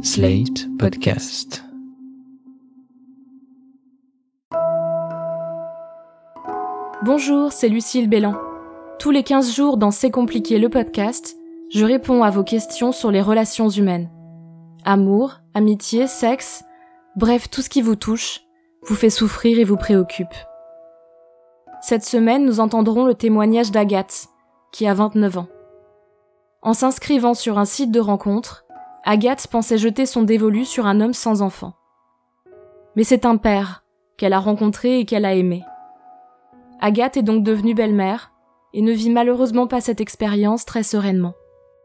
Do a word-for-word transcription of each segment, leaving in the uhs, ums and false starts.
Slate Podcast. Bonjour, c'est Lucille Bélan. Tous les quinze jours dans C'est compliqué le podcast, je réponds à vos questions sur les relations humaines. Amour, amitié, sexe, bref, tout ce qui vous touche, vous fait souffrir et vous préoccupe. Cette semaine, nous entendrons le témoignage d'Agathe, qui a vingt-neuf ans. En s'inscrivant sur un site de rencontre, Agathe pensait jeter son dévolu sur un homme sans enfant. Mais c'est un père qu'elle a rencontré et qu'elle a aimé. Agathe est donc devenue belle-mère et ne vit malheureusement pas cette expérience très sereinement.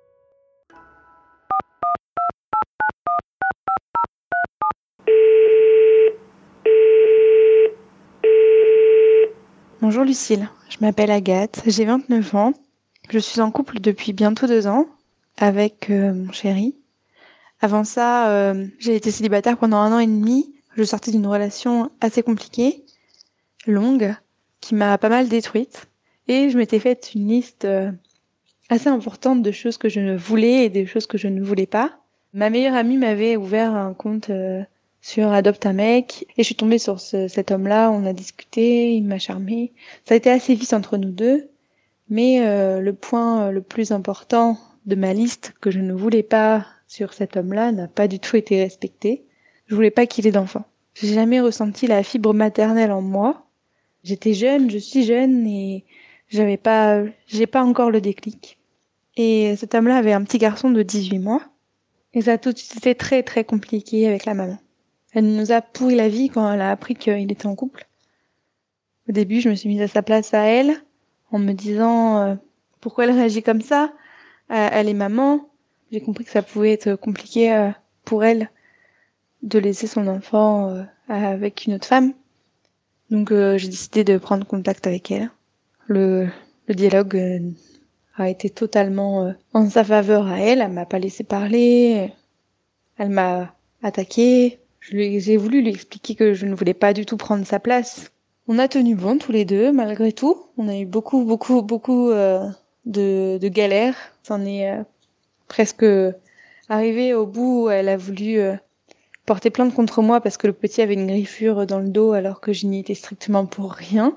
Bonjour Lucille, je m'appelle Agathe, j'ai vingt-neuf ans. Je suis en couple depuis bientôt deux ans avec euh, mon chéri. Avant ça, euh, j'ai été célibataire pendant un an et demi. Je sortais d'une relation assez compliquée, longue, qui m'a pas mal détruite. Et je m'étais faite une liste euh, assez importante de choses que je voulais et des choses que je ne voulais pas. Ma meilleure amie m'avait ouvert un compte euh, sur Adopte un mec et je suis tombée sur ce, cet homme-là. On a discuté, il m'a charmée. Ça a été assez vite entre nous deux. Mais euh, le point le plus important de ma liste que je ne voulais pas sur cet homme-là n'a pas du tout été respecté. Je voulais pas qu'il ait d'enfant. J'ai jamais ressenti la fibre maternelle en moi. J'étais jeune, je suis jeune et j'avais pas, j'ai pas encore le déclic. Et cet homme-là avait un petit garçon de dix-huit mois. Et ça a tout de suite été très très compliqué avec la maman. Elle nous a pourri la vie quand elle a appris qu'il était en couple. Au début, je me suis mise à sa place à elle, en me disant euh, pourquoi elle réagit comme ça. Euh, elle est maman. J'ai compris que ça pouvait être compliqué euh, pour elle de laisser son enfant euh, avec une autre femme. Donc euh, j'ai décidé de prendre contact avec elle. Le, le dialogue euh, a été totalement euh, en sa faveur à elle. Elle m'a pas laissé parler. Elle m'a attaquée. Je lui, j'ai voulu lui expliquer que je ne voulais pas du tout prendre sa place. On a tenu bon tous les deux, malgré tout. On a eu beaucoup, beaucoup, beaucoup euh, de, de galères. C'en est euh, presque arrivé au bout où elle a voulu euh, porter plainte contre moi parce que le petit avait une griffure dans le dos alors que je n'y étais strictement pour rien.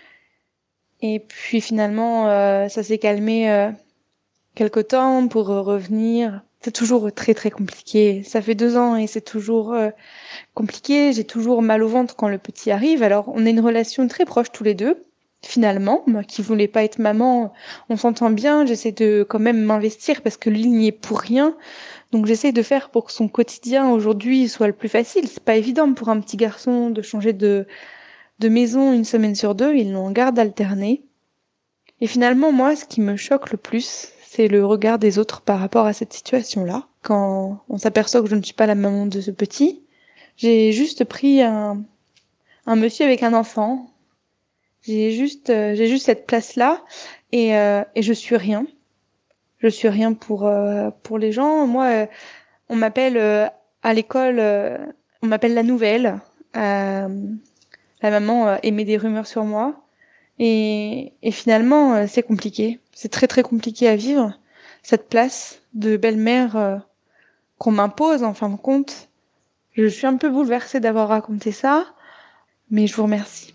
Et puis finalement, euh, ça s'est calmé euh, quelque temps pour euh, revenir. C'est toujours très très compliqué. Ça fait deux ans et c'est toujours euh, compliqué. J'ai toujours mal au ventre quand le petit arrive. Alors on a une relation très proche tous les deux. Finalement, moi qui voulais pas être maman, on s'entend bien. J'essaie de quand même m'investir parce que lui il n'y est pour rien. Donc j'essaie de faire pour que son quotidien aujourd'hui soit le plus facile. C'est pas évident pour un petit garçon de changer de de maison une semaine sur deux. Ils l'ont en garde alternée. Et finalement, moi, ce qui me choque le plus, c'est le regard des autres par rapport à cette situation-là. Quand on s'aperçoit que je ne suis pas la maman de ce petit, j'ai juste pris un un monsieur avec un enfant. J'ai juste, euh, j'ai juste cette place-là et, euh, et je suis rien. Je suis rien pour, euh, pour les gens. Moi, euh, on m'appelle euh, à l'école, euh, on m'appelle la nouvelle. Euh, la maman euh, émet des rumeurs sur moi. Et, et finalement, euh, c'est compliqué. C'est très très compliqué à vivre, cette place de belle-mère euh, qu'on m'impose en fin de compte. Je suis un peu bouleversée d'avoir raconté ça, mais je vous remercie.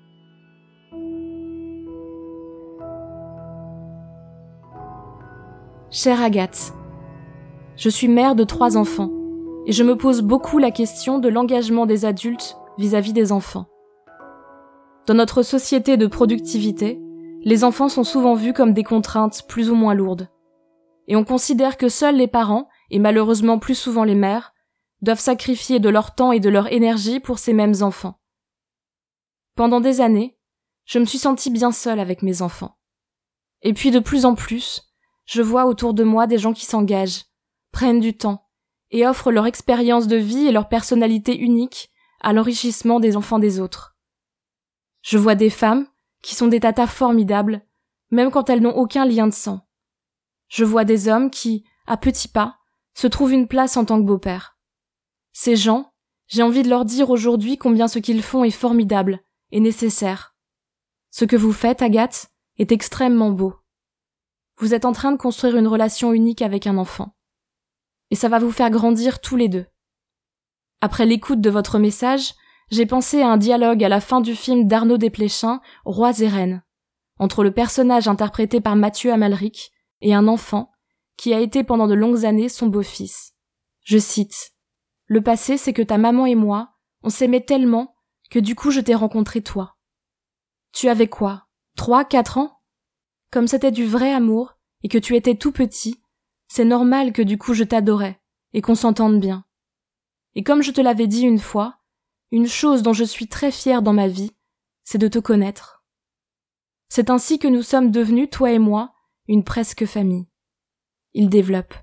Chère Agathe, je suis mère de trois enfants et je me pose beaucoup la question de l'engagement des adultes vis-à-vis des enfants. Dans notre société de productivité, les enfants sont souvent vus comme des contraintes plus ou moins lourdes. Et on considère que seuls les parents, et malheureusement plus souvent les mères, doivent sacrifier de leur temps et de leur énergie pour ces mêmes enfants. Pendant des années, je me suis sentie bien seule avec mes enfants. Et puis de plus en plus, je vois autour de moi des gens qui s'engagent, prennent du temps et offrent leur expérience de vie et leur personnalité unique à l'enrichissement des enfants des autres. Je vois des femmes qui sont des tatas formidables, même quand elles n'ont aucun lien de sang. Je vois des hommes qui, à petits pas, se trouvent une place en tant que beau-père. Ces gens, j'ai envie de leur dire aujourd'hui combien ce qu'ils font est formidable et nécessaire. Ce que vous faites, Agathe, est extrêmement beau. Vous êtes en train de construire une relation unique avec un enfant. Et ça va vous faire grandir tous les deux. Après l'écoute de votre message, j'ai pensé à un dialogue à la fin du film d'Arnaud Desplechin, Rois et Reines, entre le personnage interprété par Mathieu Amalric et un enfant qui a été pendant de longues années son beau-fils. Je cite « Le passé, c'est que ta maman et moi, on s'aimait tellement que du coup je t'ai rencontré toi. Tu avais quoi, trois, quatre ans ? Comme c'était du vrai amour et que tu étais tout petit, c'est normal que du coup je t'adorais et qu'on s'entende bien. Et comme je te l'avais dit une fois, une chose dont je suis très fière dans ma vie, c'est de te connaître. C'est ainsi que nous sommes devenus, toi et moi, une presque famille. » Il développe.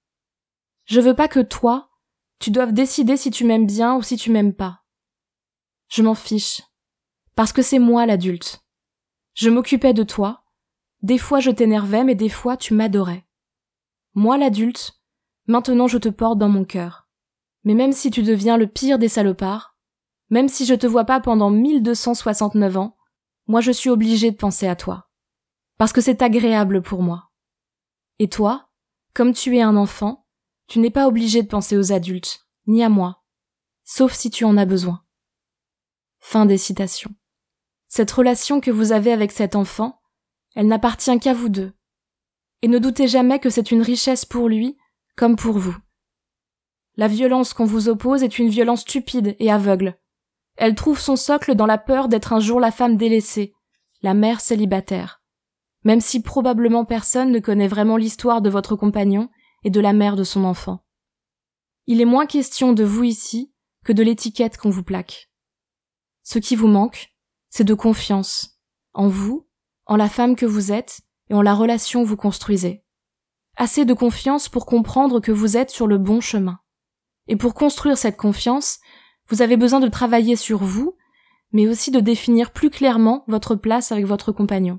« Je veux pas que toi, tu doives décider si tu m'aimes bien ou si tu m'aimes pas. Je m'en fiche, parce que c'est moi l'adulte. Je m'occupais de toi, des fois je t'énervais mais des fois tu m'adorais. Moi l'adulte, maintenant je te porte dans mon cœur. Mais même si tu deviens le pire des salopards, même si je te vois pas pendant mille deux cent soixante-neuf ans, moi je suis obligée de penser à toi. Parce que c'est agréable pour moi. Et toi, comme tu es un enfant, tu n'es pas obligé de penser aux adultes, ni à moi, sauf si tu en as besoin. » Fin des citations. Cette relation que vous avez avec cet enfant, elle n'appartient qu'à vous deux. Et ne doutez jamais que c'est une richesse pour lui, comme pour vous. La violence qu'on vous oppose est une violence stupide et aveugle. Elle trouve son socle dans la peur d'être un jour la femme délaissée, la mère célibataire. Même si probablement personne ne connaît vraiment l'histoire de votre compagnon et de la mère de son enfant. Il est moins question de vous ici que de l'étiquette qu'on vous plaque. Ce qui vous manque, c'est de confiance, en vous, en la femme que vous êtes et en la relation que vous construisez. Assez de confiance pour comprendre que vous êtes sur le bon chemin. Et pour construire cette confiance, vous avez besoin de travailler sur vous, mais aussi de définir plus clairement votre place avec votre compagnon.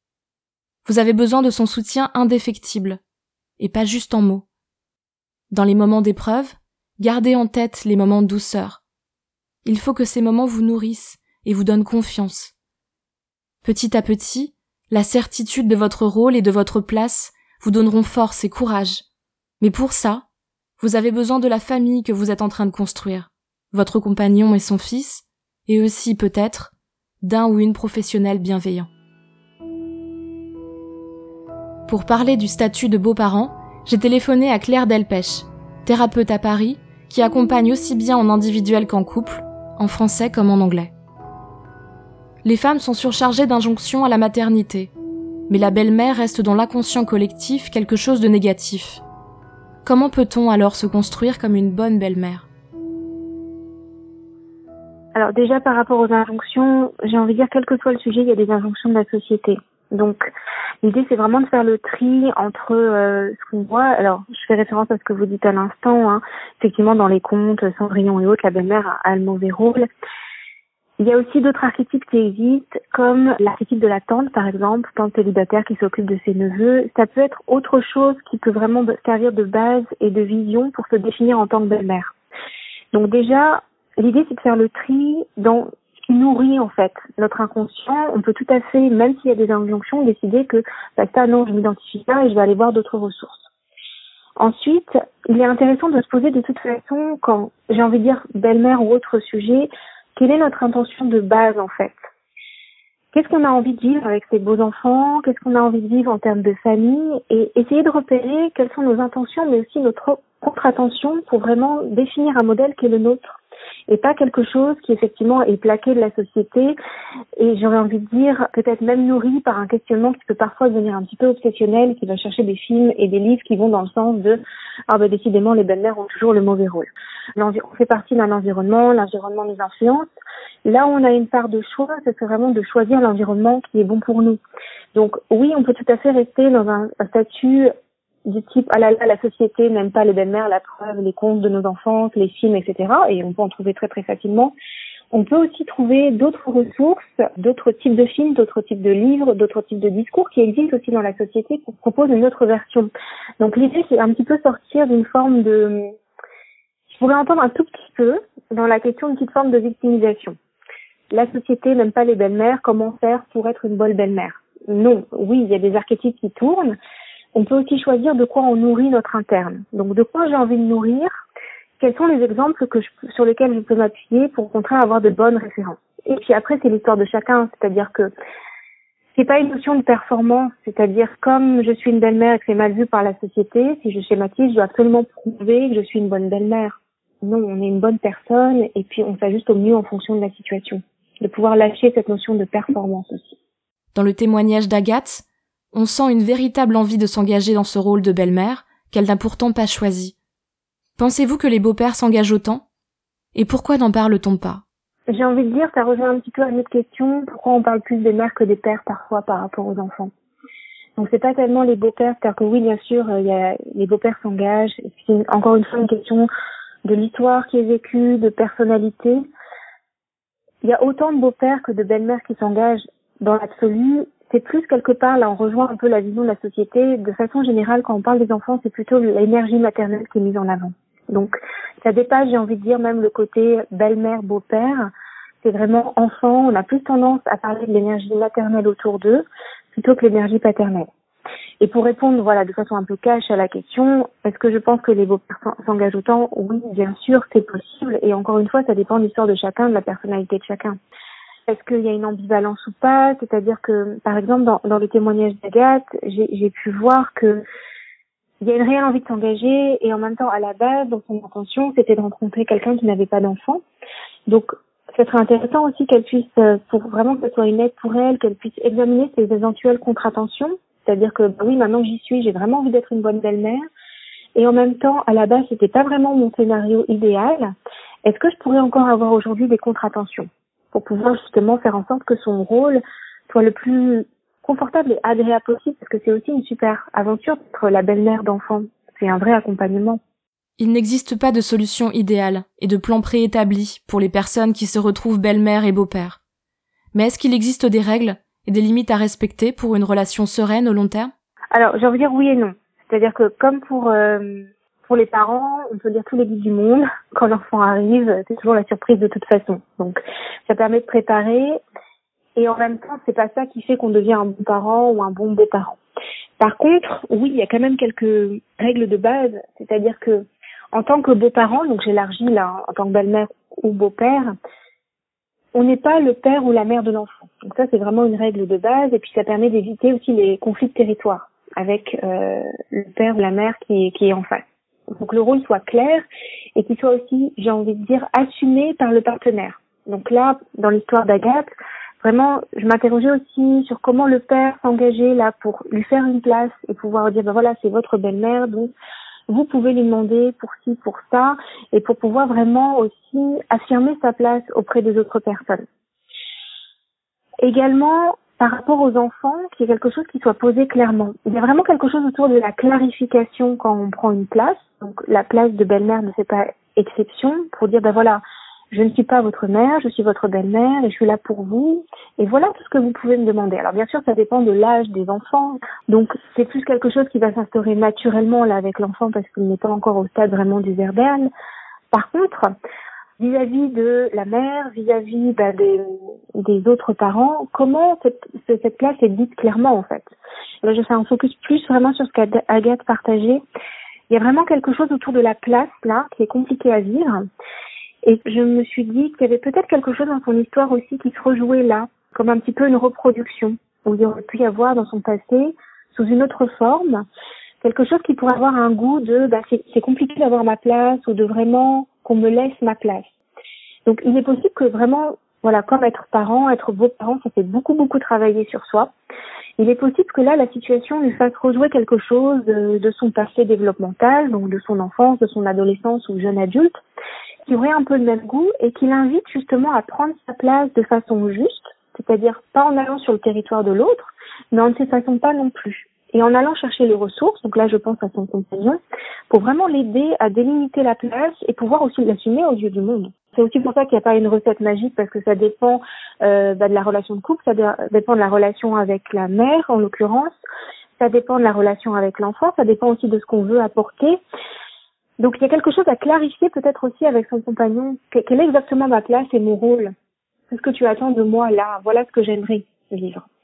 Vous avez besoin de son soutien indéfectible, et pas juste en mots. Dans les moments d'épreuve, gardez en tête les moments de douceur. Il faut que ces moments vous nourrissent et vous donnent confiance. Petit à petit, la certitude de votre rôle et de votre place vous donneront force et courage. Mais pour ça, vous avez besoin de la famille que vous êtes en train de construire, votre compagnon et son fils, et aussi, peut-être, d'un ou une professionnelle bienveillant. Pour parler du statut de beaux-parents, j'ai téléphoné à Claire Delpech, thérapeute à Paris, qui accompagne aussi bien en individuel qu'en couple, en français comme en anglais. Les femmes sont surchargées d'injonctions à la maternité, mais la belle-mère reste dans l'inconscient collectif quelque chose de négatif. Comment peut-on alors se construire comme une bonne belle-mère ? Alors déjà par rapport aux injonctions, j'ai envie de dire quel que soit le sujet, il y a des injonctions de la société. Donc l'idée c'est vraiment de faire le tri entre euh, ce qu'on voit. Alors je fais référence à ce que vous dites à l'instant, hein. Effectivement dans les contes, Cendrillon et autres, la belle-mère a, a le mauvais rôle. Il y a aussi d'autres archétypes qui existent, comme l'archétype de la tante, par exemple, tante célibataire qui s'occupe de ses neveux. Ça peut être autre chose qui peut vraiment servir de base et de vision pour se définir en tant que belle-mère. Donc déjà, l'idée c'est de faire le tri dans ce qui nourrit en fait notre inconscient. On peut tout à fait, même s'il y a des injonctions, décider que bah, ça non, je m'identifie pas et je vais aller voir d'autres ressources. Ensuite, il est intéressant de se poser de toute façon, quand j'ai envie de dire belle-mère ou autre sujet, quelle est notre intention de base en fait ? Qu'est-ce qu'on a envie de vivre avec ces beaux enfants ? Qu'est-ce qu'on a envie de vivre en termes de famille ? Et essayer de repérer quelles sont nos intentions, mais aussi notre contre-attention pour vraiment définir un modèle qui est le nôtre. Et pas quelque chose qui effectivement est plaqué de la société et j'aurais envie de dire peut-être même nourri par un questionnement qui peut parfois devenir un petit peu obsessionnel, qui va chercher des films et des livres qui vont dans le sens de ah ben décidément les belles-mères ont toujours le mauvais rôle. On fait partie d'un environnement, l'environnement nous influence. Là où on a une part de choix, c'est vraiment de choisir l'environnement qui est bon pour nous. Donc oui, on peut tout à fait rester dans un, un statut du type ah là là la société n'aime pas les belles-mères, la preuve, les contes de nos enfants, les films, et cetera. Et on peut en trouver très très facilement. On peut aussi trouver d'autres ressources, d'autres types de films, d'autres types de livres, d'autres types de discours qui existent aussi dans la société qui proposent une autre version. Donc l'idée c'est un petit peu sortir d'une forme de, je pourrais entendre un tout petit peu dans la question d'une petite forme de victimisation. La société n'aime pas les belles-mères, comment faire pour être une bonne belle-mère ? Non, oui, il y a des archétypes qui tournent. on peut aussi choisir de quoi on nourrit notre interne. Donc, de quoi j'ai envie de nourrir, quels sont les exemples que je, sur lesquels je peux m'appuyer pour au contraire avoir de bonnes références. Et puis après, c'est l'histoire de chacun, c'est-à-dire que c'est pas une notion de performance, c'est-à-dire comme je suis une belle-mère et que c'est mal vu par la société, si je schématise, je dois absolument prouver que je suis une bonne belle-mère. Non, on est une bonne personne et puis on s'ajuste au mieux en fonction de la situation. De pouvoir lâcher cette notion de performance aussi. Dans le témoignage d'Agathe, on sent une véritable envie de s'engager dans ce rôle de belle-mère qu'elle n'a pourtant pas choisi. Pensez-vous que les beaux-pères s'engagent autant ? Et pourquoi n'en parle-t-on pas ? J'ai envie de dire, ça rejoint un petit peu à une autre question, pourquoi on parle plus des mères que des pères parfois par rapport aux enfants. Donc c'est pas tellement les beaux-pères, c'est-à-dire que oui, bien sûr, il y a, les beaux-pères s'engagent, et puis c'est encore une fois une question de l'histoire qui est vécue, de personnalité. Il y a autant de beaux-pères que de belles-mères qui s'engagent dans l'absolu. C'est plus quelque part, là on rejoint un peu la vision de la société. De façon générale, quand on parle des enfants, c'est plutôt l'énergie maternelle qui est mise en avant. Donc ça dépasse, j'ai envie de dire, même le côté belle-mère, beau-père. C'est vraiment enfant, on a plus tendance à parler de l'énergie maternelle autour d'eux plutôt que l'énergie paternelle. Et pour répondre, voilà, de façon un peu cash à la question, est-ce que je pense que les beaux-pères s'engagent autant ? Oui, bien sûr, c'est possible. Et encore une fois, ça dépend de l'histoire de chacun, de la personnalité de chacun. Est-ce qu'il y a une ambivalence ou pas ? C'est-à-dire que, par exemple, dans, dans le témoignage d'Agathe, j'ai, j'ai pu voir que il y a une réelle envie de s'engager et en même temps, à la base, dans son intention, c'était de rencontrer quelqu'un qui n'avait pas d'enfant. Donc, ce serait intéressant aussi qu'elle puisse, pour vraiment que ce soit une aide pour elle, qu'elle puisse examiner ses éventuelles contre-intentions. C'est-à-dire que, bah oui, maintenant que j'y suis, j'ai vraiment envie d'être une bonne belle-mère. Et en même temps, à la base, c'était pas vraiment mon scénario idéal. Est-ce que je pourrais encore avoir aujourd'hui des contre-intentions pour pouvoir justement faire en sorte que son rôle soit le plus confortable et agréable possible, parce que c'est aussi une super aventure d'être la belle-mère d'enfant. C'est un vrai accompagnement. Il n'existe pas de solution idéale et de plan préétabli pour les personnes qui se retrouvent belle-mère et beau-père. Mais est-ce qu'il existe des règles et des limites à respecter pour une relation sereine au long terme ? Alors, j'ai envie de dire oui et non. C'est-à-dire que comme pour euh, pour les parents, on peut dire tous les guides du monde, quand l'enfant arrive, c'est toujours la surprise de toute façon. Donc, ça permet de préparer et en même temps, c'est pas ça qui fait qu'on devient un bon parent ou un bon beau-parent. Par contre, oui, il y a quand même quelques règles de base, c'est-à-dire que en tant que beau-parent, donc j'élargis là, en tant que belle-mère ou beau-père, on n'est pas le père ou la mère de l'enfant. Donc ça, c'est vraiment une règle de base et puis ça permet d'éviter aussi les conflits de territoire avec euh, le père ou la mère qui est, qui est en face. Donc le rôle soit clair et qu'il soit aussi, j'ai envie de dire, assumé par le partenaire. Donc là, dans l'histoire d'Agathe, vraiment, je m'interrogeais aussi sur comment le père s'engageait là pour lui faire une place et pouvoir dire, ben voilà, c'est votre belle-mère, donc vous pouvez lui demander pour ci, pour ça, et pour pouvoir vraiment aussi affirmer sa place auprès des autres personnes. Également, par rapport aux enfants, qu'il y ait quelque chose qui soit posé clairement. Il y a vraiment quelque chose autour de la clarification quand on prend une place. Donc, la place de belle-mère ne fait pas exception pour dire, ben voilà, je ne suis pas votre mère, je suis votre belle-mère et je suis là pour vous. Et voilà tout ce que vous pouvez me demander. Alors bien sûr, ça dépend de l'âge des enfants. Donc c'est plus quelque chose qui va s'instaurer naturellement là avec l'enfant parce qu'il n'est pas encore au stade vraiment du verbal. Par contre, vis-à-vis de la mère, vis-à-vis bah, des, des autres parents, comment cette, cette place est dite clairement en fait. Là, je fais un focus plus vraiment sur ce qu'Agathe partageait. Il y a vraiment quelque chose autour de la place là qui est compliqué à vivre. Et je me suis dit qu'il y avait peut-être quelque chose dans son histoire aussi qui se rejouait là, comme un petit peu une reproduction, où il y aurait pu y avoir dans son passé, sous une autre forme, quelque chose qui pourrait avoir un goût de bah, c'est, c'est compliqué d'avoir ma place ou de vraiment qu'on me laisse ma place. Donc il est possible que vraiment, voilà, comme être parent, être beau-parent, ça fait beaucoup beaucoup travailler sur soi. Il est possible que là, la situation lui fasse rejouer quelque chose de, de son passé développemental, donc de son enfance, de son adolescence ou jeune adulte, qui aurait un peu le même goût et qui l'invite justement à prendre sa place de façon juste, c'est-à-dire pas en allant sur le territoire de l'autre, mais en ne s'effaçant pas non plus. Et en allant chercher les ressources, donc là je pense à son compagnon, pour vraiment l'aider à délimiter la place et pouvoir aussi l'assumer aux yeux du monde. C'est aussi pour ça qu'il n'y a pas une recette magique parce que ça dépend euh, bah, de la relation de couple, ça dé- dépend de la relation avec la mère en l'occurrence, ça dépend de la relation avec l'enfant, ça dépend aussi de ce qu'on veut apporter. Donc il y a quelque chose à clarifier peut-être aussi avec son compagnon. Quelle est exactement ma place et mon rôle ? Qu'est-ce que tu attends de moi là ? Voilà ce que j'aimerais vivre.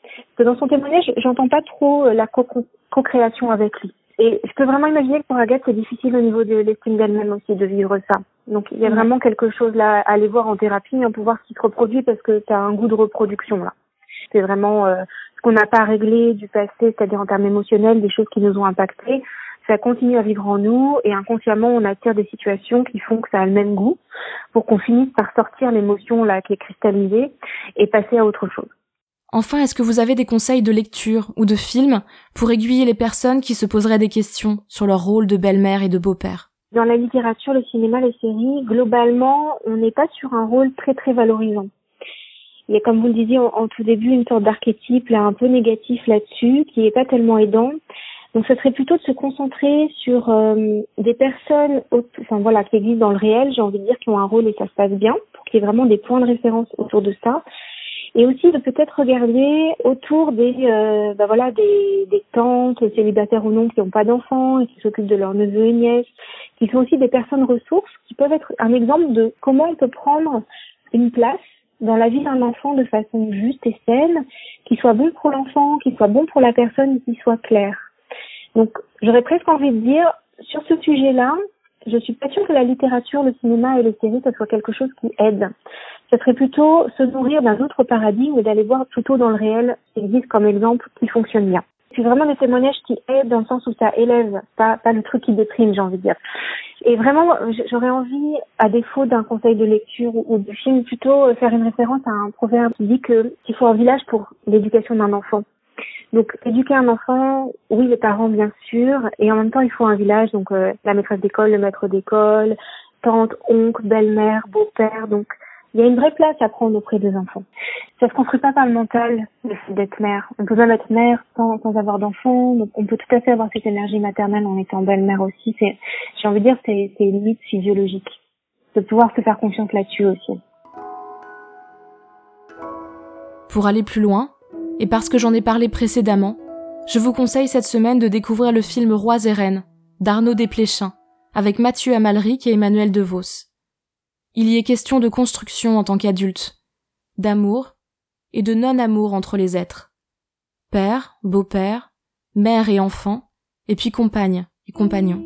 Parce que dans son témoignage, j'entends pas trop la co- co-création avec lui. Et je peux vraiment imaginer que pour Agathe, c'est difficile au niveau de l'estime d'elle-même aussi de vivre ça. Donc il y a vraiment quelque chose là à aller voir en thérapie, hein, pour voir ce qui se reproduit, parce que tu as un goût de reproduction là. C'est vraiment euh, ce qu'on n'a pas réglé du passé, c'est-à-dire en termes émotionnels, des choses qui nous ont impactés. Ça continue à vivre en nous et inconsciemment, on attire des situations qui font que ça a le même goût pour qu'on finisse par sortir l'émotion là qui est cristallisée et passer à autre chose. Enfin, est-ce que vous avez des conseils de lecture ou de films pour aiguiller les personnes qui se poseraient des questions sur leur rôle de belle-mère et de beau-père ? Dans la littérature, le cinéma, les séries, globalement, on n'est pas sur un rôle très très valorisant. Il y a, comme vous le disiez en, en tout début, une sorte d'archétype là un peu négatif là-dessus qui est pas tellement aidant. Donc, ce serait plutôt de se concentrer sur euh, des personnes, enfin voilà, qui existent dans le réel, j'ai envie de dire, qui ont un rôle et ça se passe bien, pour qu'il y ait vraiment des points de référence autour de ça. Et aussi de peut-être regarder autour des, euh, bah voilà, des, des tantes, célibataires ou non, qui n'ont pas d'enfants et qui s'occupent de leurs neveux et nièces, qui sont aussi des personnes ressources, qui peuvent être un exemple de comment on peut prendre une place dans la vie d'un enfant de façon juste et saine, qui soit bon pour l'enfant, qui soit bon pour la personne et qui soit clair. Donc, j'aurais presque envie de dire, sur ce sujet-là, je suis pas sûre que la littérature, le cinéma et les séries, ça soit quelque chose qui aide. Ça serait plutôt se nourrir d'un autre paradigme et d'aller voir plutôt dans le réel ce qui existe comme exemple qui fonctionne bien. C'est vraiment des témoignages qui aident dans le sens où ça élève, pas, pas le truc qui déprime, j'ai envie de dire. Et vraiment, j'aurais envie, à défaut d'un conseil de lecture ou de film, plutôt faire une référence à un proverbe qui dit que qu'il faut un village pour l'éducation d'un enfant. Donc, éduquer un enfant, oui, les parents, bien sûr, et en même temps, il faut un village, donc euh, la maîtresse d'école, le maître d'école, tante, oncle, belle-mère, beau-père, donc il y a une vraie place à prendre auprès des enfants. Ça se construit pas par le mental, le fait d'être mère. On peut même être mère sans, sans avoir d'enfant, donc on peut tout à fait avoir cette énergie maternelle en étant belle-mère aussi. C'est, j'ai envie de dire, c'est, c'est une limite physiologique, de pouvoir se faire confiance là-dessus aussi. Pour aller plus loin, et parce que j'en ai parlé précédemment, je vous conseille cette semaine de découvrir le film Rois et Reines, d'Arnaud Desplechin, avec Mathieu Amalric et Emmanuel DeVos. Il y est question de construction en tant qu'adulte, d'amour et de non-amour entre les êtres. Père, beau-père, mère et enfant, et puis compagne et compagnon.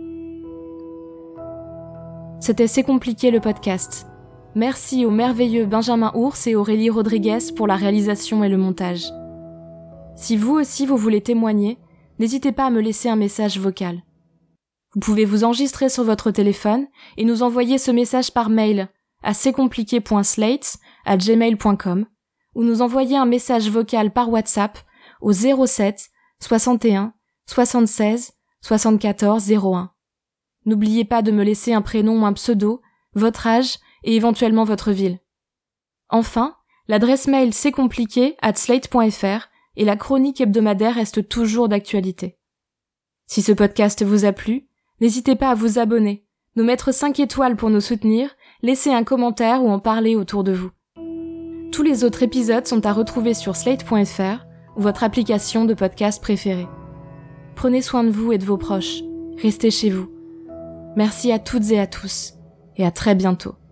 C'était C'est compliqué le podcast. Merci aux merveilleux Benjamin Ours et Aurélie Rodriguez pour la réalisation et le montage. Si vous aussi vous voulez témoigner, n'hésitez pas à me laisser un message vocal. Vous pouvez vous enregistrer sur votre téléphone et nous envoyer ce message par mail à c'est compliqué point slate arobase gmail point com ou nous envoyer un message vocal par WhatsApp au zéro sept soixante et un soixante-seize soixante-quatorze zéro un. N'oubliez pas de me laisser un prénom ou un pseudo, votre âge et éventuellement votre ville. Enfin, l'adresse mail c'est compliqué arobase slate point fr et la chronique hebdomadaire reste toujours d'actualité. Si ce podcast vous a plu, n'hésitez pas à vous abonner, nous mettre cinq étoiles pour nous soutenir, laisser un commentaire ou en parler autour de vous. Tous les autres épisodes sont à retrouver sur slate point fr ou votre application de podcast préférée. Prenez soin de vous et de vos proches. Restez chez vous. Merci à toutes et à tous, et à très bientôt.